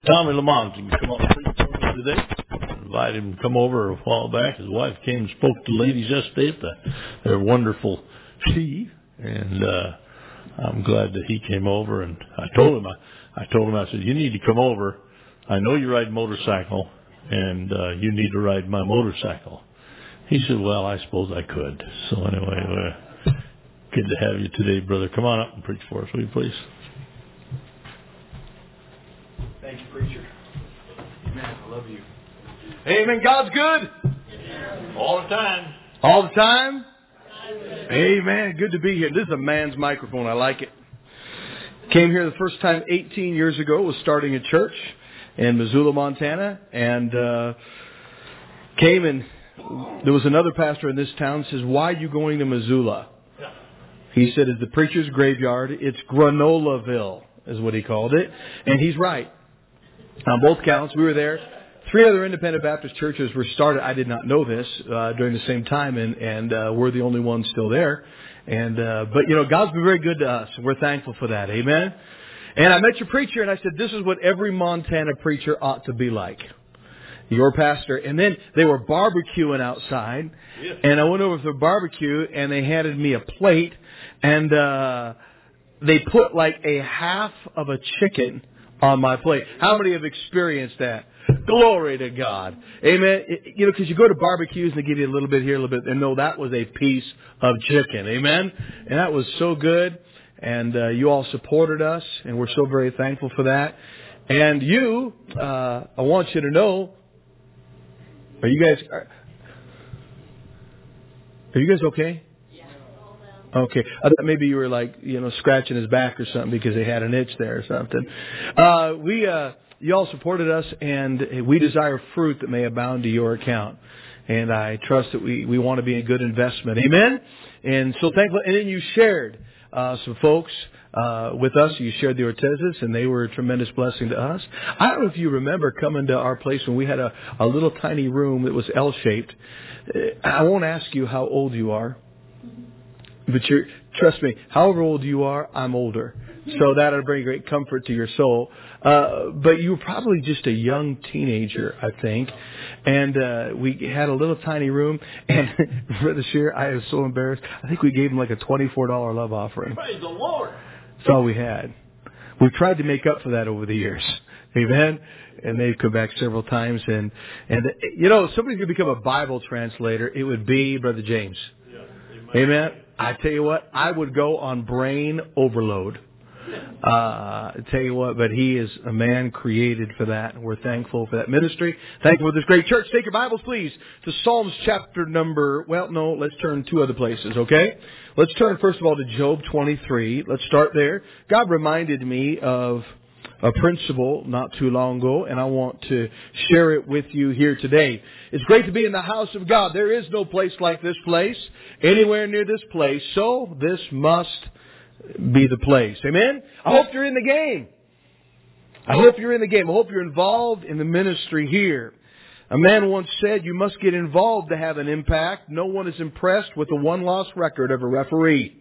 Tommy Lamont can come up and preach for us today. Invited him to come over a while back. His wife came and spoke to ladies yesterday at their wonderful tea, and I'm glad that he came over. And I told him, I said, you need to come over. I know you ride motorcycle, and you need to ride my motorcycle. He said, well, I suppose I could. So anyway, good to have you today, brother. Come on up and preach for us, will you please? Thank you, preacher. Amen. I love you. Amen. God's good. All the time. All the time. Amen. Good to be here. This is a man's microphone. I like it. Came here the first time 18 years ago. Was starting a church in Missoula, Montana, and came and there was another pastor in this town says, "Why are you going to Missoula?" He said, "It's the preacher's graveyard. It's Granolaville," is what he called it, and he's right. On both counts, we were there. 3 other independent Baptist churches were started. I did not know this during the same time, and we're the only ones still there. But God's been very good to us. We're thankful for that. Amen. And I met your preacher, and I said, "This is what every Montana preacher ought to be like." Your pastor. And then they were barbecuing outside, and I went over for the barbecue, and they handed me a plate, and they put like a half of a chicken on my plate. How many have experienced that? Glory to God. Amen. Because you go to barbecues and they give you a little bit here, a little bit. And no, that was a piece of chicken. Amen. And that was so good. And you all supported us. And we're so very thankful for that. And I want you to know, are you guys okay? Okay. I thought maybe you were scratching his back or something because they had an itch there or something. You all supported us, and we desire fruit that may abound to your account. And I trust that we want to be a good investment. Amen? And so thankful. And then you shared some folks with us. You shared the Ortezes, and they were a tremendous blessing to us. I don't know if you remember coming to our place when we had a little tiny room that was L-shaped. I won't ask you how old you are. But trust me, however old you are, I'm older. So that'll bring great comfort to your soul. But you were probably just a young teenager, I think. And we had a little tiny room. And Brother Shear, I was so embarrassed. I think we gave him like a $24 love offering. Praise the Lord. That's all we had. We've tried to make up for that over the years. Amen. And they've come back several times. And somebody could become a Bible translator. It would be Brother James. Amen. I tell you what, I would go on brain overload. I tell you what, but he is a man created for that, and we're thankful for that ministry. Thankful for this great church. Take your Bibles, please, to Psalms chapter let's turn 2 other places, okay? Let's turn, first of all, to Job 23. Let's start there. God reminded me of a principle not too long ago, and I want to share it with you here today. It's great to be in the house of God. There is no place like this place, anywhere near this place, so this must be the place. Amen? I hope you're in the game. I hope you're in the game. I hope you're involved in the ministry here. A man once said, you must get involved to have an impact. No one is impressed with the one-loss record of a referee.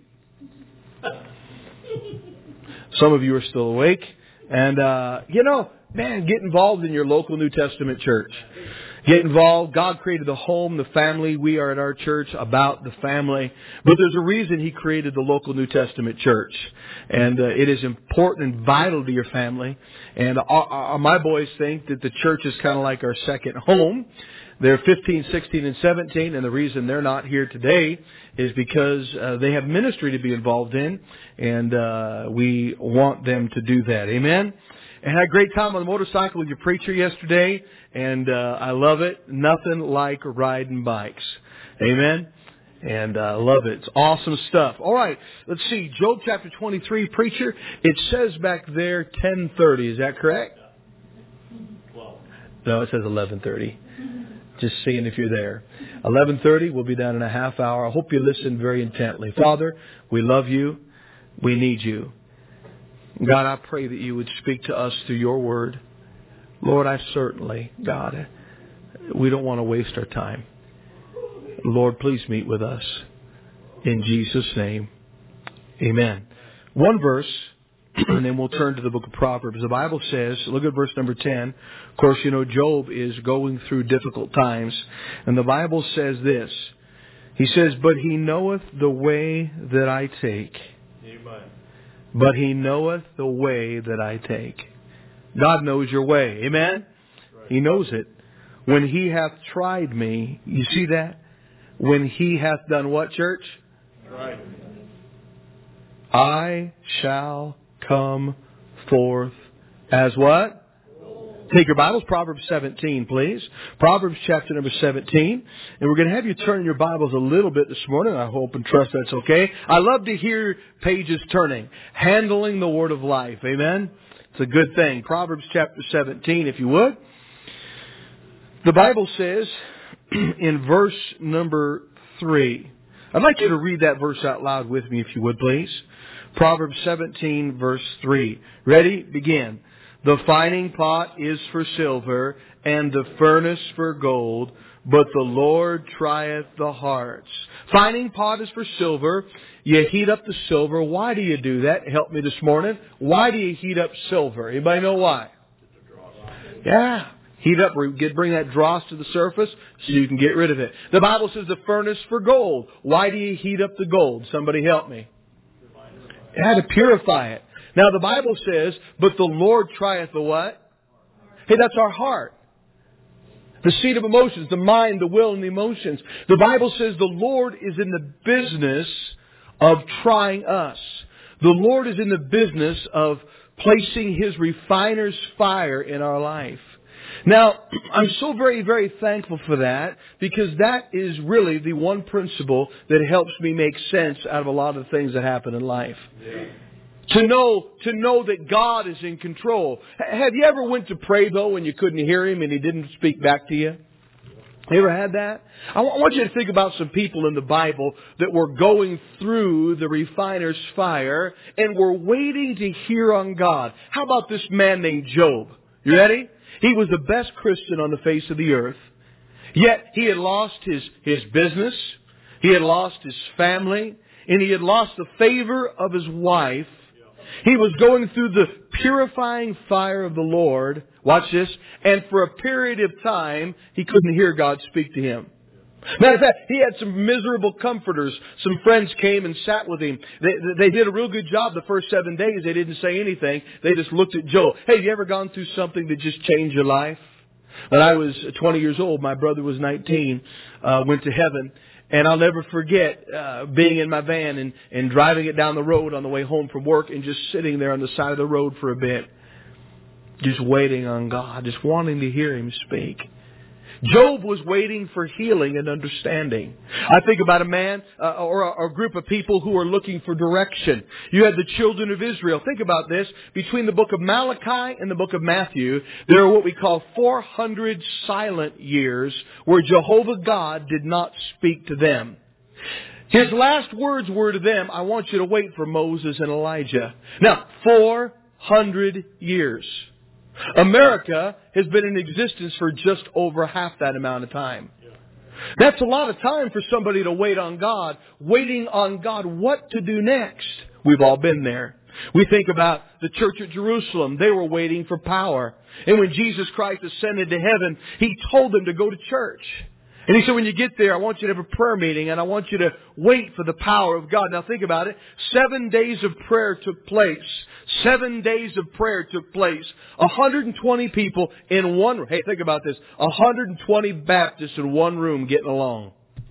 Some of you are still awake. And, get involved in your local New Testament church. Get involved. God created the home, the family. We are at our church about the family. But there's a reason He created the local New Testament church. And it is important and vital to your family. And my boys think that the church is kind of like our second home. They're 15, 16, and 17, and the reason they're not here today is because they have ministry to be involved in, and we want them to do that. Amen? And had a great time on the motorcycle with your preacher yesterday, and I love it. Nothing like riding bikes. Amen? And I love it. It's awesome stuff. All right, let's see. Job chapter 23, preacher. It says back there 10:30. Is that correct? 12. No, it says 11:30. Just seeing if you're there. 11:30, we'll be done in a half hour. I hope you listen very intently. Father, we love you. We need you. God, I pray that you would speak to us through your word. Lord, God, we don't want to waste our time. Lord, please meet with us. In Jesus' name, amen. One verse and then we'll turn to the book of Proverbs. The Bible says, look at verse number 10. Of course, you know, Job is going through difficult times. And the Bible says this. He says, but he knoweth the way that I take. Amen. But he knoweth the way that I take. God knows your way. Amen? Right. He knows it. When he hath tried me, you see that? When he hath done what, church? Right. I shall come forth as what? Take your Bibles, Proverbs 17, please. Proverbs chapter number 17. And we're going to have you turn your Bibles a little bit this morning. I hope and trust that's okay. I love to hear pages turning. Handling the Word of life. Amen? It's a good thing. Proverbs chapter 17, if you would. The Bible says in verse number 3. I'd like you to read that verse out loud with me, if you would, please. Proverbs 17, verse 3. Ready? Begin. The fining pot is for silver, and the furnace for gold, but the Lord trieth the hearts. Fining pot is for silver. You heat up the silver. Why do you do that? Help me this morning. Why do you heat up silver? Anybody know why? Yeah. Heat up, bring that dross to the surface so you can get rid of it. The Bible says the furnace for gold. Why do you heat up the gold? Somebody help me. Yeah, to purify it. Now the Bible says, but the Lord trieth the what? Hey, that's our heart. The seat of emotions, the mind, the will, and the emotions. The Bible says the Lord is in the business of trying us. The Lord is in the business of placing His refiner's fire in our life. Now, I'm so very, very thankful for that, because that is really the one principle that helps me make sense out of a lot of things that happen in life. Yeah. To know that God is in control. Have you ever went to pray, though, and you couldn't hear Him and He didn't speak back to you? You ever had that? I want you to think about some people in the Bible that were going through the refiner's fire and were waiting to hear on God. How about this man named Job? You ready? He was the best Christian on the face of the earth. Yet he had lost his business. He had lost his family. And he had lost the favor of his wife. He was going through the purifying fire of the Lord. Watch this. And for a period of time, he couldn't hear God speak to him. Matter of fact, he had some miserable comforters. Some friends came and sat with him. They did a real good job the first 7 days. They didn't say anything. They just looked at Job. Hey, have you ever gone through something that just changed your life? When I was 20 years old, my brother was 19, went to heaven. And I'll never forget being in my van and driving it down the road on the way home from work and just sitting there on the side of the road for a bit. Just waiting on God, just wanting to hear Him speak. Job was waiting for healing and understanding. I think about a man or a group of people who are looking for direction. You had the children of Israel. Think about this. Between the book of Malachi and the book of Matthew, there are what we call 400 silent years where Jehovah God did not speak to them. His last words were to them, I want you to wait for Moses and Elijah. Now, 400 years. America has been in existence for just over half that amount of time. That's a lot of time for somebody to wait on God, waiting on God what to do next. We've all been there. We think about the church at Jerusalem. They were waiting for power. And when Jesus Christ ascended to heaven, He told them to go to church. And He said, when you get there, I want you to have a prayer meeting and I want you to wait for the power of God. Now think about it. 7 days of prayer took place. 7 days of prayer took place. 120 people in one room. Hey, think about this. 120 Baptists in one room getting along.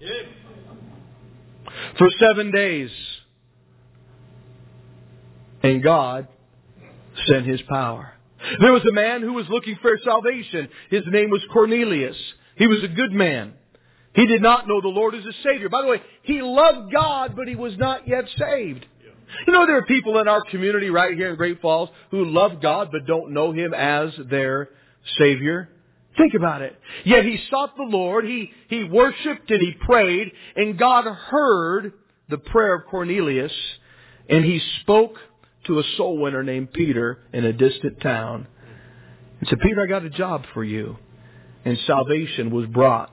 For 7 days. And God sent His power. There was a man who was looking for salvation. His name was Cornelius. He was a good man. He did not know the Lord as His Savior. By the way, he loved God, but he was not yet saved. You know, there are people in our community right here in Great Falls who love God but don't know Him as their Savior. Think about it. Yet he sought the Lord, he worshiped and he prayed, and God heard the prayer of Cornelius, and He spoke to a soul winner named Peter in a distant town. He said, Peter, I got a job for you. And salvation was brought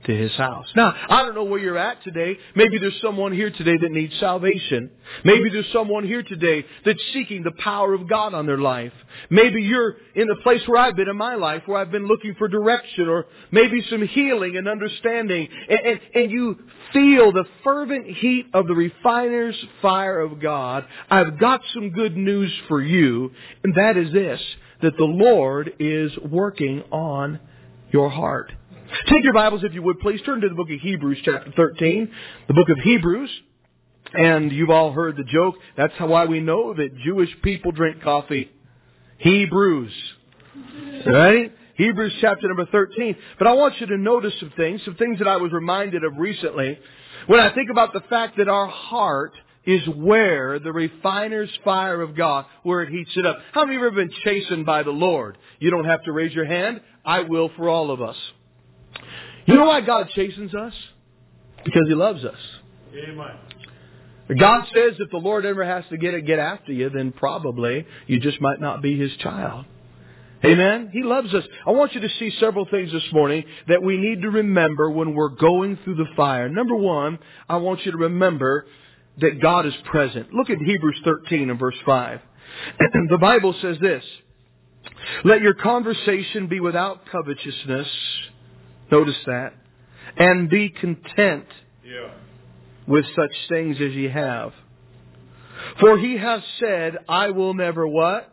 to His house. Now, I don't know where you're at today. Maybe there's someone here today that needs salvation. Maybe there's someone here today that's seeking the power of God on their life. Maybe you're in the place where I've been in my life, where I've been looking for direction or maybe some healing and understanding. And you feel the fervent heat of the refiner's fire of God. I've got some good news for you, and that is this, that the Lord is working on your heart. Take your Bibles, if you would, please. Turn to the book of Hebrews, chapter 13. The book of Hebrews. And you've all heard the joke. That's why we know that Jewish people drink coffee. Hebrews. Right? Hebrews chapter number 13. But I want you to notice some things that I was reminded of recently. When I think about the fact that our heart is where the refiner's fire of God, where it heats it up. How many of you have ever been chastened by the Lord? You don't have to raise your hand. I will for all of us. You know why God chastens us? Because He loves us. Amen. God says if the Lord ever has to get after you, then probably you just might not be His child. Amen? He loves us. I want you to see several things this morning that we need to remember when we're going through the fire. Number one, I want you to remember that God is present. Look at Hebrews 13 and verse 5. The Bible says this, let your conversation be without covetousness. Notice that. And be content with such things as ye have. For He hath said, I will never what?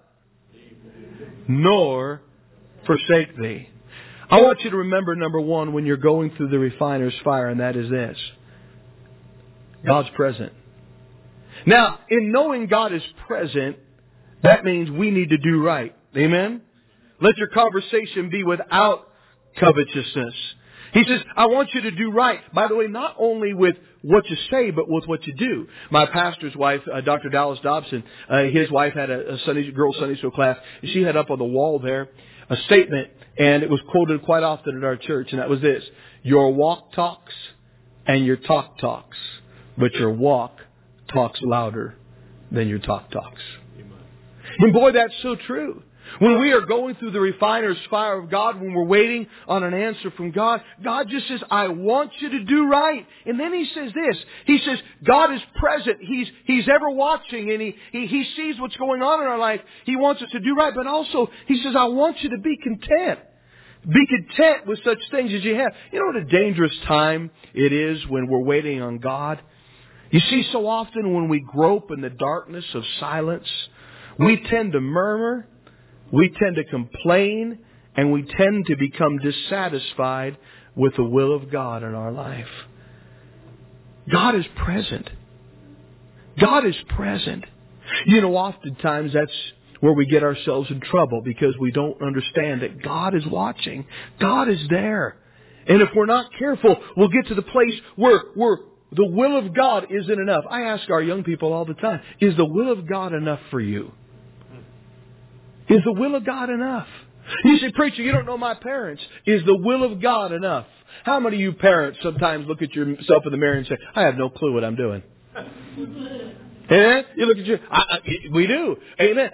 Nor forsake thee. I want you to remember, number one, when you're going through the refiner's fire, and that is this. God's present. Now, in knowing God is present, that means we need to do right. Amen? Let your conversation be without covetousness. He says, I want you to do right. By the way, not only with what you say, but with what you do. My pastor's wife, Dr. Dallas Dobson, his wife had a girls' Sunday school class. She had up on the wall there a statement, and it was quoted quite often at our church, and that was this. Your walk talks and your talk talks, but your walk talks louder than your talk talks. And boy, that's so true. When we are going through the refiner's fire of God, when we're waiting on an answer from God, God just says, I want you to do right. And then He says this. He says, God is present. He's ever watching, and He sees what's going on in our life. He wants us to do right. But also, He says, I want you to be content. Be content with such things as you have. You know what a dangerous time it is when we're waiting on God? You see, so often when we grope in the darkness of silence, we tend to murmur. We tend to complain, and we tend to become dissatisfied with the will of God in our life. God is present. God is present. You know, oftentimes that's where we get ourselves in trouble because we don't understand that God is watching. God is there. And if we're not careful, we'll get to the place where the will of God isn't enough. I ask our young people all the time, is the will of God enough for you? Is the will of God enough? You say, preacher, you don't know my parents. Is the will of God enough? How many of you parents sometimes look at yourself in the mirror and say, I have no clue what I'm doing? Amen? You look at your, we do. Amen.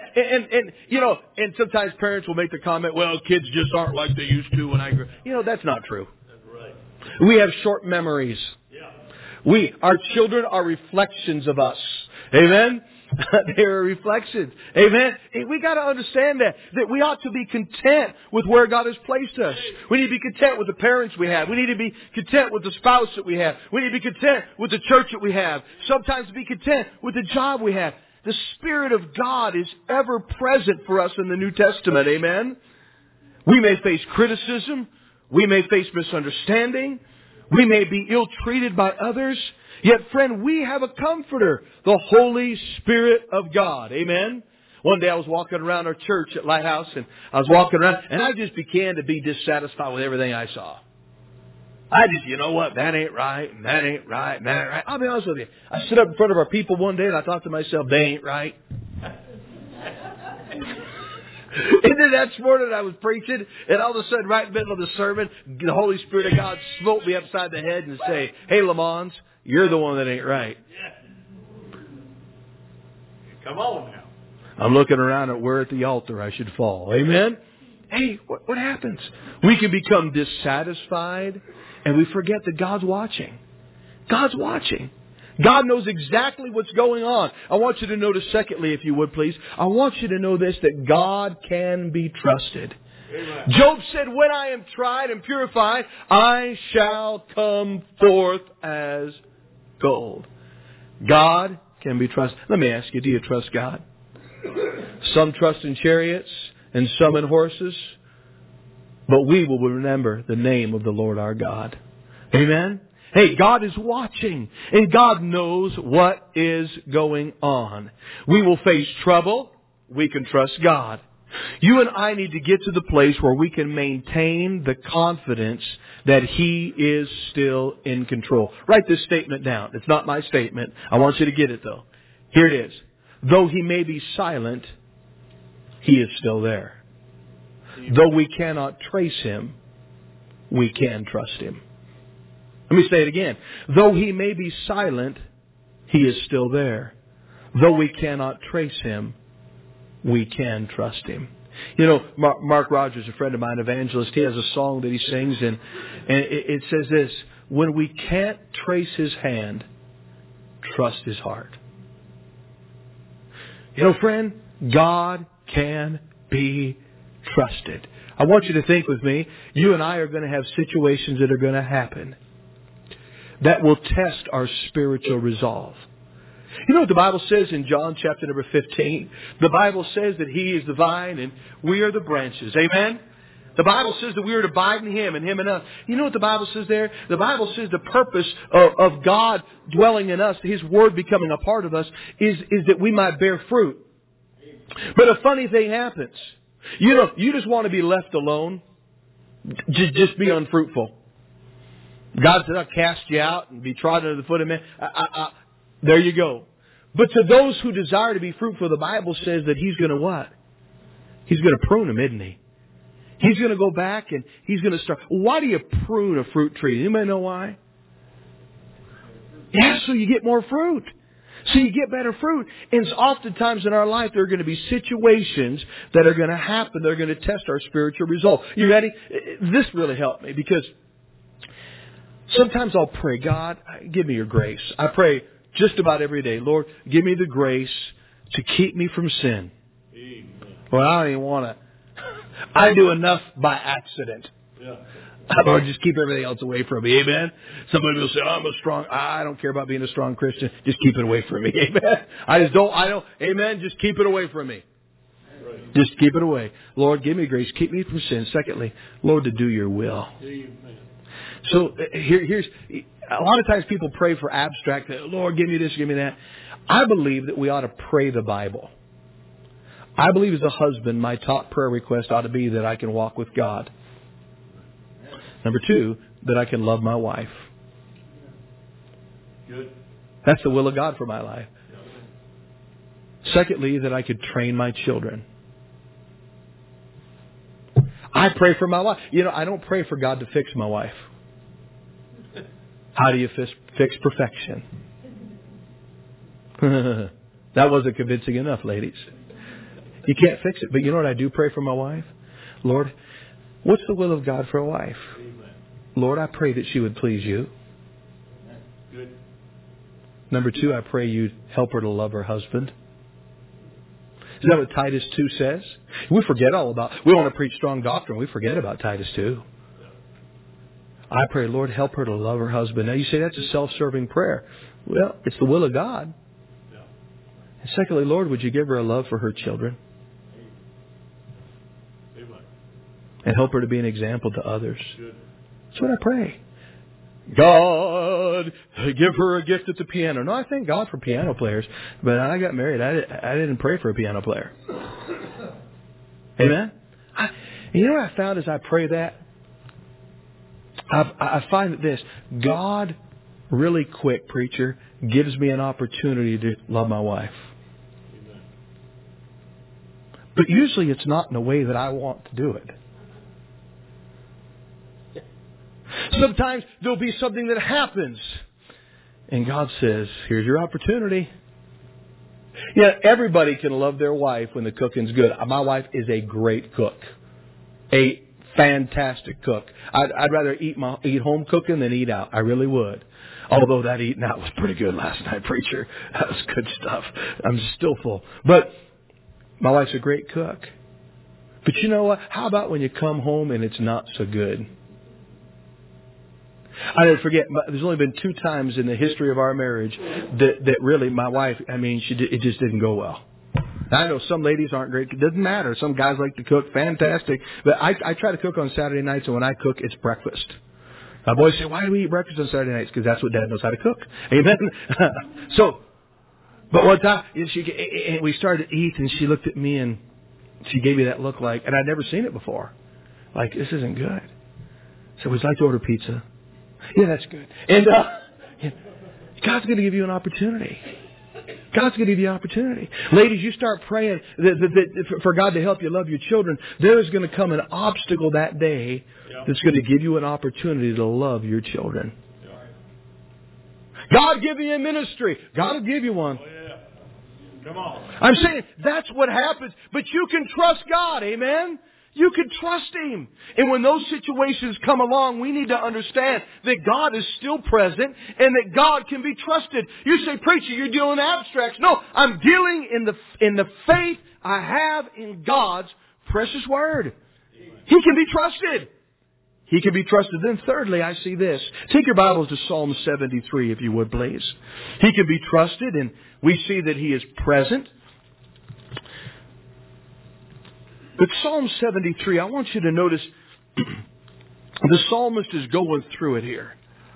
And sometimes parents will make the comment, well, kids just aren't like they used to when I grew. You know, that's not true. That's right. We have short memories. Yeah. Our children are reflections of us. Amen? They are reflections. Amen? We got to understand that we ought to be content with where God has placed us. We need to be content with the parents we have. We need to be content with the spouse that we have. We need to be content with the church that we have. Sometimes be content with the job we have. The Spirit of God is ever present for us in the New Testament. Amen? We may face criticism. We may face misunderstanding. We may be ill-treated by others. Yet, friend, we have a comforter, the Holy Spirit of God. Amen? One day I was walking around our church at Lighthouse, and I was walking around, and I just began to be dissatisfied with everything I saw. You know what? That ain't right, and that ain't right, and that ain't right. I'll be honest with you. I stood up in front of our people one day, and I thought to myself, they ain't right. And then that morning I was preaching, and all of a sudden, right in the middle of the sermon, the Holy Spirit of God smote me upside the head and say, hey, Lamont, you're the one that ain't right. Come on now. I'm looking around at where at the altar I should fall. Amen? hey, what happens? We can become dissatisfied and we forget that God's watching. God's watching. God knows exactly what's going on. I want you to notice, secondly, if you would please, I want you to know this, that God can be trusted. Amen. Job said, when I am tried and purified, I shall come forth as gold. God can be trusted. Let me ask you, do you trust God? Some trust in chariots and some in horses, but we will remember the name of the Lord our God. Amen? Hey, God is watching, and God knows what is going on. We will face trouble. We can trust God. You and I need to get to the place where we can maintain the confidence that He is still in control. Write this statement down. It's not my statement. I want you to get it, though. Here it is. Though He may be silent, He is still there. Though we cannot trace Him, we can trust Him. Let me say it again. Though He may be silent, He is still there. Though we cannot trace Him, we can trust Him. You know, Mark Rogers, a friend of mine, evangelist, he has a song that he sings, and it says this: when we can't trace His hand, trust His heart. You know, friend, God can be trusted. I want you to think with me, you and I are going to have situations that are going to happen that will test our spiritual resolve. You know what the Bible says in John chapter number 15? The Bible says that He is the vine and we are the branches. Amen? The Bible says that we are to abide in Him and Him in us. You know what the Bible says there? The Bible says the purpose of God dwelling in us, His Word becoming a part of us, is that we might bear fruit. But a funny thing happens. You know, you just want to be left alone. Just be unfruitful. God said, I'll cast you out and be trodden under the foot of men. There you go. But to those who desire to be fruitful, the Bible says that He's going to what? He's going to prune them, isn't He? He's going to go back and He's going to start. Why do you prune a fruit tree? Anybody know why? Yeah, so you get more fruit. So you get better fruit. And oftentimes in our life there are going to be situations that are going to happen. They're going to test our spiritual resolve. You ready? This really helped me because sometimes I'll pray, God, give me your grace. I pray just about every day, Lord, give me the grace to keep me from sin. Amen. Well, I don't even want to. I do enough by accident. Yeah. Lord, just keep everything else away from me. Amen. Somebody will say, I don't care about being a strong Christian. Just keep it away from me. Amen. I don't. Amen. Just keep it away from me. Right. Just keep it away. Lord, give me grace. Keep me from sin. Secondly, Lord, to do your will. Amen. So here's a lot of times people pray for abstract. Lord, give me this, give me that. I believe that we ought to pray the Bible. I believe as a husband, my top prayer request ought to be that I can walk with God. Number two, that I can love my wife. Good. That's the will of God for my life. Secondly, that I could train my children. I pray for my wife. You know, I don't pray for God to fix my wife. How do you fix perfection? That wasn't convincing enough, ladies. You can't fix it. But you know what I do pray for my wife? Lord, what's the will of God for a wife? Lord, I pray that she would please you. Good. Number two, I pray you'd help her to love her husband. Is that what Titus 2 says? We want to preach strong doctrine. We forget about Titus 2. I pray, Lord, help her to love her husband. Now you say that's a self-serving prayer. Well, it's the will of God. And secondly, Lord, would you give her a love for her children? And help her to be an example to others. That's what I pray. God, give her a gift at the piano. No, I thank God for piano players. But when I got married, I didn't pray for a piano player. Amen? You know what I found as I pray that? I find that this, God really quick, preacher, gives me an opportunity to love my wife. Amen. But usually it's not in a way that I want to do it. Sometimes there'll be something that happens. And God says, here's your opportunity. Yeah, everybody can love their wife when the cooking's good. My wife is a great cook. A fantastic cook. I'd rather eat home cooking than eat out. I really would. Although that eating out was pretty good last night, preacher. That was good stuff. I'm still full. But my wife's a great cook. But you know what? How about when you come home and it's not so good? I never forget, there's only been 2 times in the history of our marriage that really my wife, it just didn't go well. I know some ladies aren't great. It doesn't matter. Some guys like to cook. Fantastic. But I try to cook on Saturday nights, and when I cook, it's breakfast. My boys say, why do we eat breakfast on Saturday nights? Because that's what Dad knows how to cook. Amen? But one time, we started to eat, and she looked at me, and she gave me that look like, and I'd never seen it before. Like, this isn't good. So would you like to order pizza? Yeah, that's good. And God's going to give you an opportunity. God's going to give you an opportunity. Ladies, you start praying for God to help you love your children. There is going to come an obstacle that day that's going to give you an opportunity to love your children. God give you a ministry. God will give you one. Come on. I'm saying that's what happens. But you can trust God. Amen? You can trust Him. And when those situations come along, we need to understand that God is still present and that God can be trusted. You say, preacher, you're dealing in abstracts. No, I'm dealing in the faith I have in God's precious Word. He can be trusted. He can be trusted. Then thirdly, I see this. Take your Bibles to Psalm 73, if you would, please. He can be trusted, and we see that He is present. But Psalm 73, I want you to notice the psalmist is going through it here.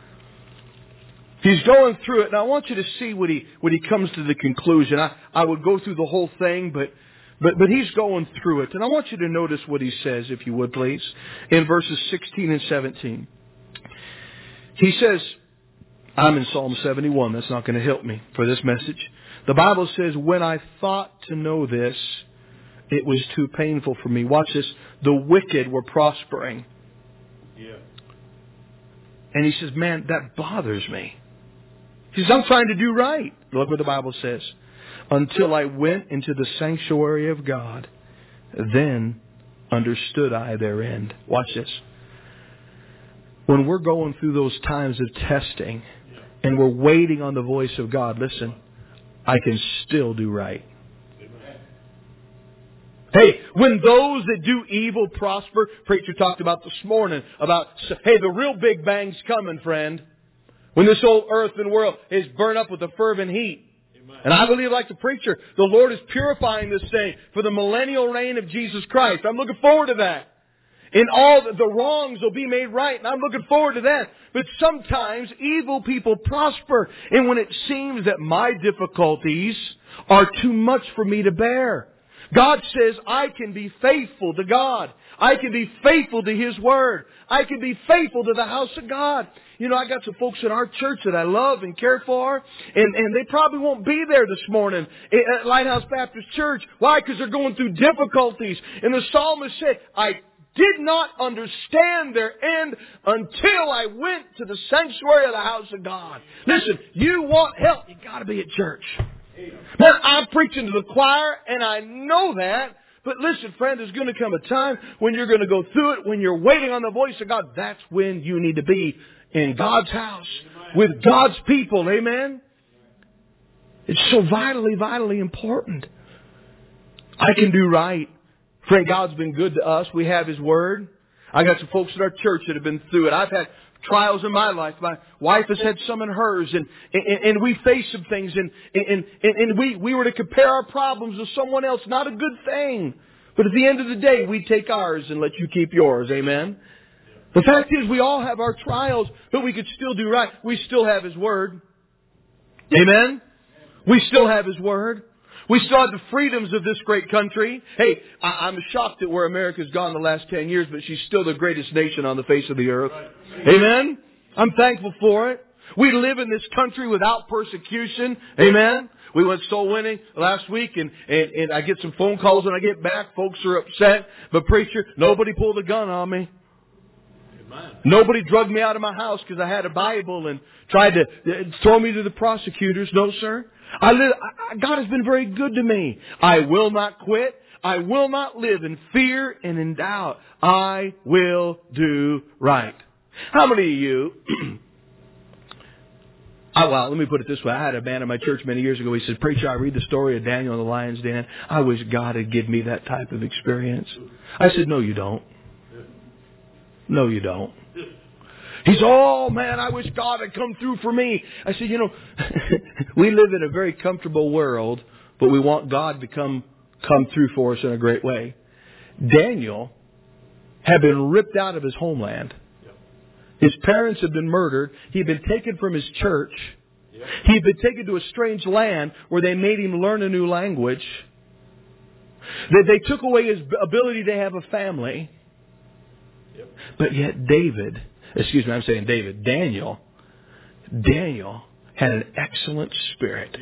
He's going through it, and I want you to see when he comes to the conclusion. I would go through the whole thing, but he's going through it. And I want you to notice what he says, if you would, please, in verses 16 and 17. He says, I'm in Psalm 71. That's not going to help me for this message. The Bible says, when I thought to know this, it was too painful for me. Watch this. The wicked were prospering. Yeah. And he says, man, that bothers me. He says, I'm trying to do right. Look what the Bible says. Until I went into the sanctuary of God, then understood I their end. Watch this. When we're going through those times of testing and we're waiting on the voice of God, listen, I can still do right. Hey, when those that do evil prosper, preacher talked about this morning about, hey, the real big bang's coming, friend. When this old earth and world is burned up with a fervent heat. Amen. And I believe, like the preacher, the Lord is purifying this thing for the millennial reign of Jesus Christ. I'm looking forward to that. And all the wrongs will be made right, and I'm looking forward to that. But sometimes evil people prosper, and when it seems that my difficulties are too much for me to bear, God says, I can be faithful to God. I can be faithful to His Word. I can be faithful to the house of God. You know, I got some folks in our church that I love and care for, and they probably won't be there this morning at Lighthouse Baptist Church. Why? Because they're going through difficulties. And the psalmist said, I did not understand their end until I went to the sanctuary of the house of God. Listen, you want help, you got to be at church. Now, I'm preaching to the choir, and I know that. But listen, friend, there's going to come a time when you're going to go through it, when you're waiting on the voice of God. That's when you need to be in God's house with God's people. Amen? It's so vitally, vitally important. I can do right. Friend, God's been good to us. We have His Word. I got some folks at our church that have been through it. I've had trials in my life. My wife has had some in hers, and we face some things, and we were to compare our problems with someone else. Not a good thing. But at the end of the day, we take ours and let you keep yours. Amen? The fact is, we all have our trials, but we could still do right. We still have His Word. Amen? We still have His Word. We still have the freedoms of this great country. Hey, I'm shocked at where America's gone the last 10 years, but she's still the greatest nation on the face of the earth. Amen? I'm thankful for it. We live in this country without persecution. Amen? We went soul winning last week, and I get some phone calls when I get back. Folks are upset. But preacher, nobody pulled a gun on me. Nobody drugged me out of my house because I had a Bible and tried to throw me to the prosecutors. No, sir. God has been very good to me. I will not quit. I will not live in fear and in doubt. I will do right. How many of you... Well, let me put it this way. I had a man in my church many years ago. He said, "Preacher, I read the story of Daniel in the lion's den. I wish God had given me that type of experience." I said, "No, you don't. No, you don't." He said, "Oh, man, I wish God had come through for me." I said, we live in a very comfortable world, but we want God to come through for us in a great way. Daniel had been ripped out of his homeland. His parents had been murdered. He had been taken from his church. He had been taken to a strange land where they made him learn a new language. They took away his ability to have a family. But yet Daniel had an excellent spirit.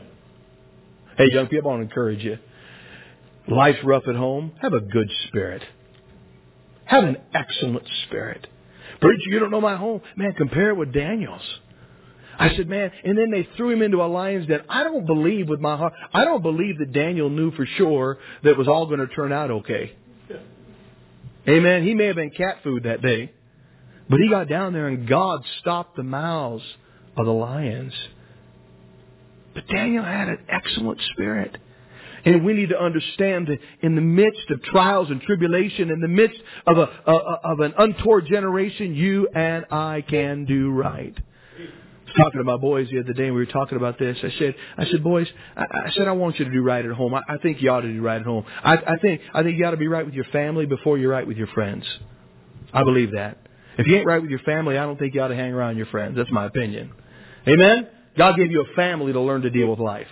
Hey, young people, I want to encourage you. Life's rough at home. Have a good spirit. Have an excellent spirit. "Preacher, you don't know my home." Man, compare it with Daniel's. I said, man, and then they threw him into a lion's den. I don't believe with my heart, I don't believe that Daniel knew for sure that it was all going to turn out okay. Amen. He may have been cat food that day. But he got down there and God stopped the mouths of the lions. But Daniel had an excellent spirit. And we need to understand that in the midst of trials and tribulation, in the midst of an untoward generation, you and I can do right. I was talking to my boys the other day, and we were talking about this. I said, boys, I want you to do right at home. I think you ought to do right at home. I think you ought to be right with your family before you're right with your friends. I believe that. If you ain't right with your family, I don't think you ought to hang around your friends. That's my opinion. Amen? God gave you a family to learn to deal with life.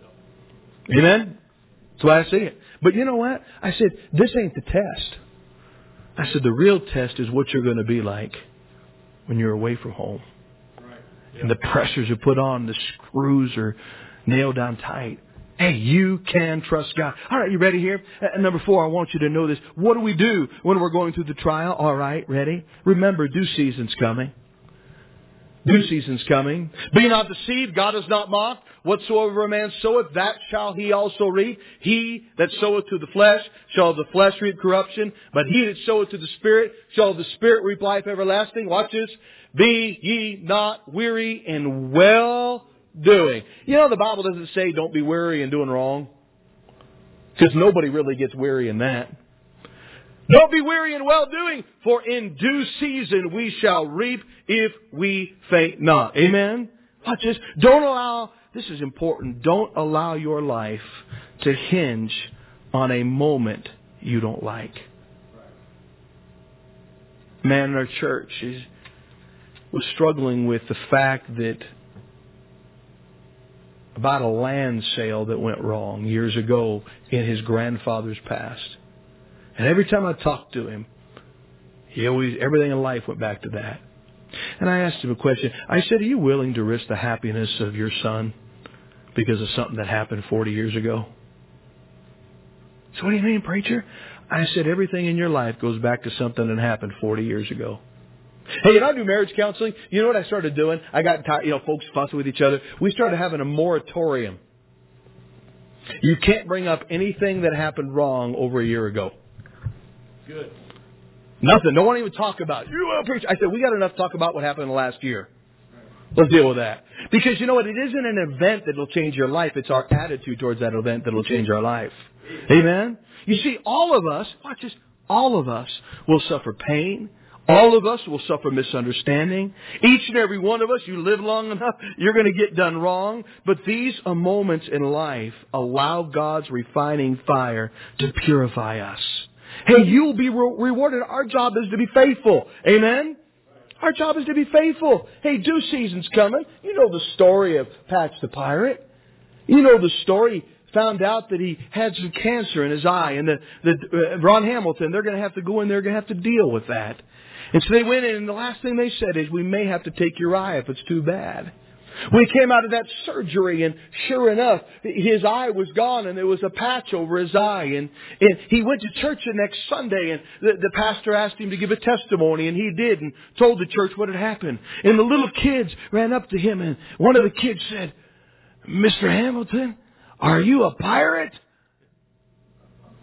Amen? That's why I see it. But you know what? I said, this ain't the test. I said, the real test is what you're going to be like when you're away from home. Right. Yeah. And the pressures are put on, the screws are nailed down tight. Hey, you can trust God. All right, you ready here? Number 4, I want you to know this. What do we do when we're going through the trial? All right, ready? Remember, due season's coming. Due season's coming. Be not deceived, God is not mocked. Whatsoever a man soweth, that shall he also reap. He that soweth to the flesh shall of the flesh reap corruption. But he that soweth to the Spirit shall of the Spirit reap life everlasting. Watch this. Be ye not weary in well doing. You know, the Bible doesn't say don't be weary in doing wrong. Because nobody really gets weary in that. Don't be weary in well-doing, for in due season we shall reap if we faint not. Amen? Watch this. This is important, don't allow your life to hinge on a moment you don't like. A man in our church was struggling with the fact that about a land sale that went wrong years ago in his grandfather's past. And every time I talked to him, everything in life went back to that. And I asked him a question. I said, are you willing to risk the happiness of your son because of something that happened 40 years ago? So what do you mean, preacher? I said, everything in your life goes back to something that happened 40 years ago. Hey, I do marriage counseling. You know what I started doing? I got tired, folks fussing with each other. We started having a moratorium. You can't bring up anything that happened wrong over a year ago. Good. Nothing. Don't want to even talk about it. You will preach. I said, we got enough to talk about what happened in the last year. Let's deal with that. Because you know what? It isn't an event that will change your life. It's our attitude towards that event that will change our life. Amen? You see, all of us, watch this, all of us will suffer pain. All of us will suffer misunderstanding. Each and every one of us, you live long enough, you're going to get done wrong. But these moments in life allow God's refining fire to purify us. Hey, you'll be rewarded. Our job is to be faithful. Amen? Our job is to be faithful. Hey, due season's coming. You know the story of Patch the Pirate. You know the story. Found out that he had some cancer in his eye. And Ron Hamilton, they're going to have to go in there. They're going to have to deal with that. And so they went in, and the last thing they said is, we may have to take your eye if it's too bad. We came out of that surgery, and sure enough, his eye was gone, and there was a patch over his eye. And he went to church the next Sunday, and the pastor asked him to give a testimony, and he did, and told the church what had happened. And the little kids ran up to him, and one of the kids said, Mr. Hamilton, are you a pirate?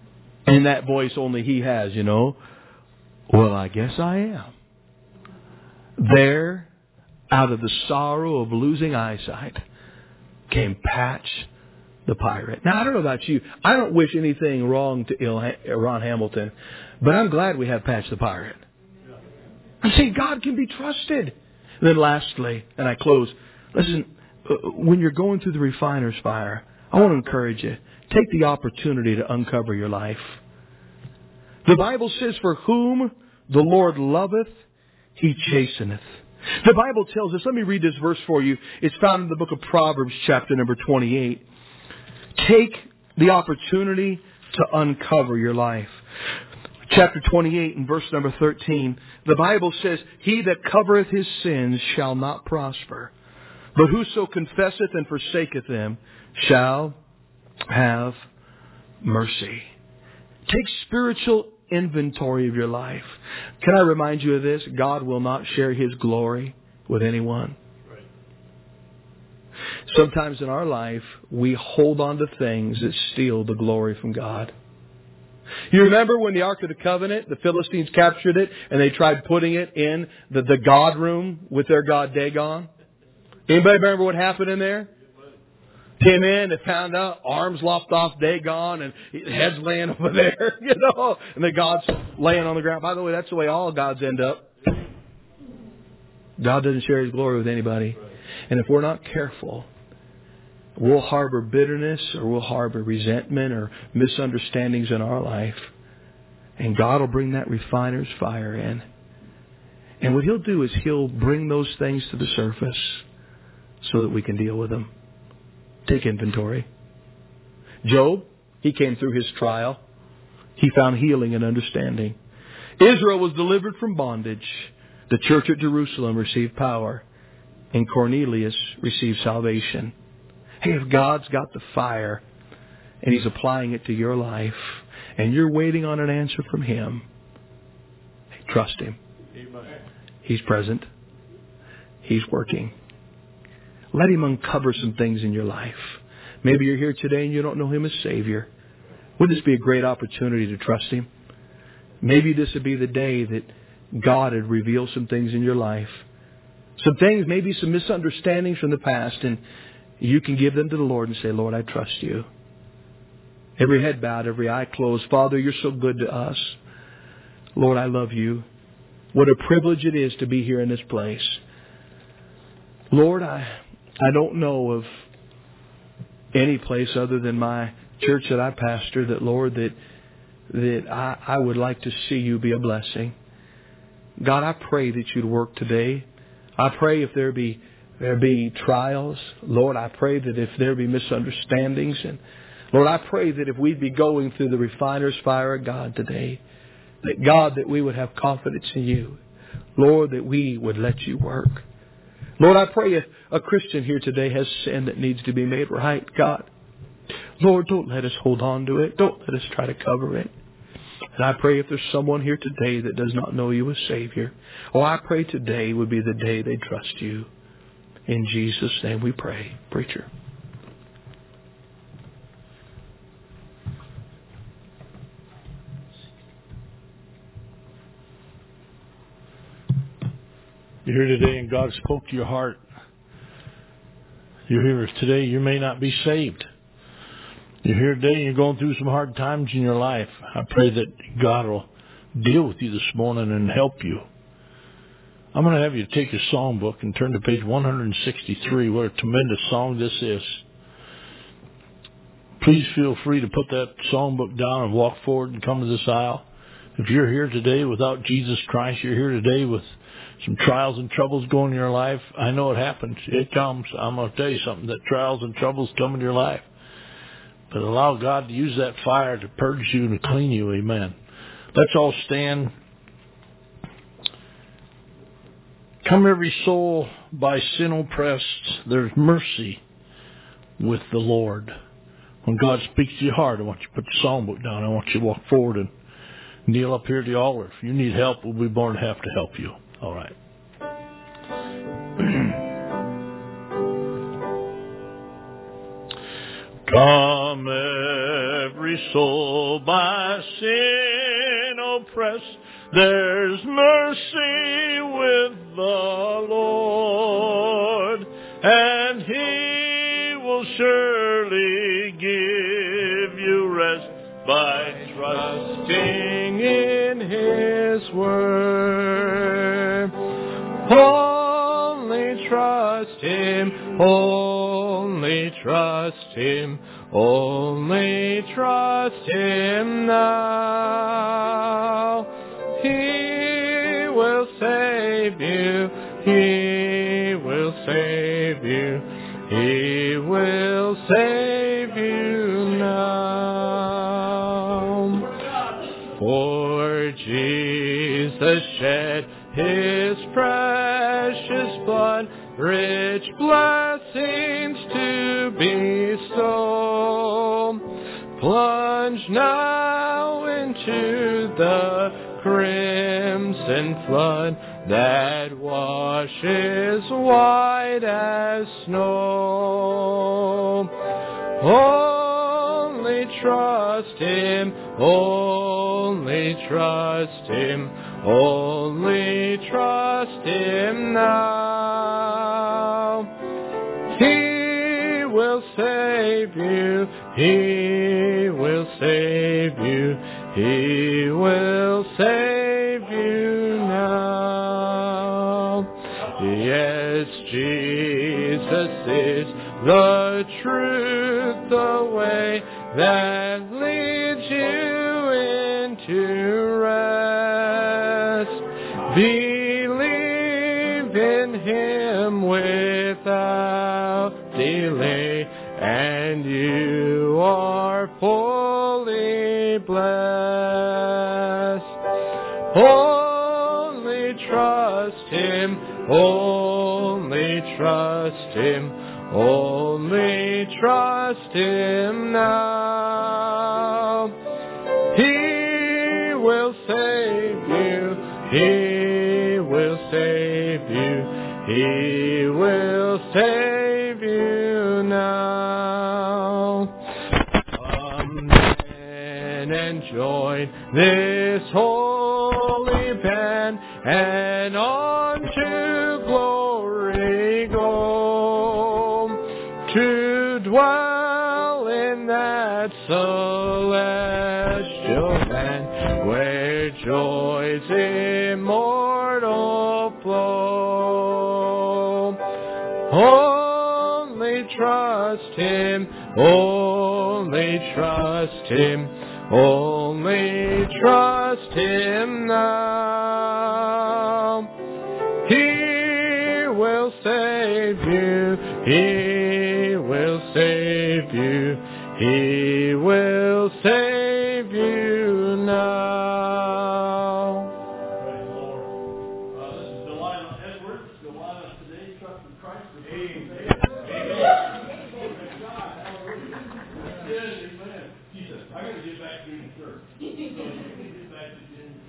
And that voice only he has, you know. Well, I guess I am. There, out of the sorrow of losing eyesight, came Patch the pirate. Now, I don't know about you. I don't wish anything wrong to Ron Hamilton, but I'm glad we have Patch the pirate. I'm saying God can be trusted. And then lastly, and I close, listen, when you're going through the refiner's fire, I want to encourage you. Take the opportunity to uncover your life. The Bible says, for whom the Lord loveth, He chasteneth. The Bible tells us, let me read this verse for you. It's found in the book of Proverbs, chapter number 28. Take the opportunity to uncover your life. Chapter 28 and verse number 13, the Bible says, he that covereth his sins shall not prosper, but whoso confesseth and forsaketh them shall have mercy. Take spiritual inventory of your life. Can I remind you of this? God will not share His glory with anyone. Right. Sometimes in our life, we hold on to things that steal the glory from God. You remember when the Ark of the Covenant, the Philistines captured it, and they tried putting it in the God room with their god Dagon? Anybody remember what happened in there? Came in, they found out arms lopped off Dagon and heads laying over there, you know, and the gods laying on the ground. By the way, that's the way all gods end up. God doesn't share His glory with anybody. And if we're not careful, we'll harbor bitterness or we'll harbor resentment or misunderstandings in our life. And God will bring that refiner's fire in. And what He'll do is He'll bring those things to the surface so that we can deal with them. Take inventory. Job, he came through his trial. He found healing and understanding. Israel was delivered from bondage. The church at Jerusalem received power. And Cornelius received salvation. Hey, if God's got the fire and He's applying it to your life and you're waiting on an answer from Him, hey, trust Him. Amen. He's present. He's working. Let Him uncover some things in your life. Maybe you're here today and you don't know Him as Savior. Wouldn't this be a great opportunity to trust Him? Maybe this would be the day that God would reveal some things in your life. Some things, maybe some misunderstandings from the past, and you can give them to the Lord and say, Lord, I trust You. Every head bowed, every eye closed. Father, You're so good to us. Lord, I love You. What a privilege it is to be here in this place. Lord, I don't know of any place other than my church that I pastor that, Lord, that I would like to see You be a blessing. God, I pray that You'd work today. I pray if there be trials, Lord, I pray that if there be misunderstandings, and Lord, I pray that if we'd be going through the refiner's fire of God today, that God, that we would have confidence in You. Lord, that we would let You work. Lord, I pray if a Christian here today has sin that needs to be made right, God, Lord, don't let us hold on to it. Don't let us try to cover it. And I pray if there's someone here today that does not know You as Savior, I pray today would be the day they trust You. In Jesus' name we pray. Preacher. You're here today and God spoke to your heart. You're here today, you may not be saved. You're here today and you're going through some hard times in your life. I pray that God will deal with you this morning and help you. I'm going to have you take your songbook and turn to page 163. What a tremendous song this is. Please feel free to put that songbook down and walk forward and come to this aisle. If you're here today without Jesus Christ, you're here today with some trials and troubles going in your life, I know it happens. It comes. I'm going to tell you something, that trials and troubles come in your life. But allow God to use that fire to purge you and to clean you. Amen. Let's all stand. Come every soul by sin oppressed, there's mercy with the Lord. When God speaks to your heart, I want you to put the songbook down. I want you to walk forward and kneel up here at the altar. If you need help, we'll be more than happy to help you. All right. Come every soul by sin oppressed, there's mercy with the Lord, and He will surely give you rest by trusting in His word. Only trust Him, only trust Him, only trust Him now. He will save you, He will save you, He will save you now. For Jesus shed His precious blood, rich blessings to bestow. Plunge now into the crimson flood that washes white as snow. Only trust Him, only trust Him, only trust Him now. He will save you, He will save you, He will save you now. Yes, Jesus is the truth, the way that leads you into rest. Believe in Him without delay, and you are fully blessed. Only trust Him, only trust Him, only trust Him now. He will save you, He will save you, He will save you now. Come then and join this holy band, and on to glory go, to dwell in that celestial land where joys immortal flow. Only trust Him, only trust Him, only trust Him now. He will save you, He will save you, He will save you now. Praise the Lord. This is Delilah Edwards. Delilah today trusted Christ for saving. Amen. Praise God. Hallelujah. Amen. She said, I got to get back to the church. Get back to the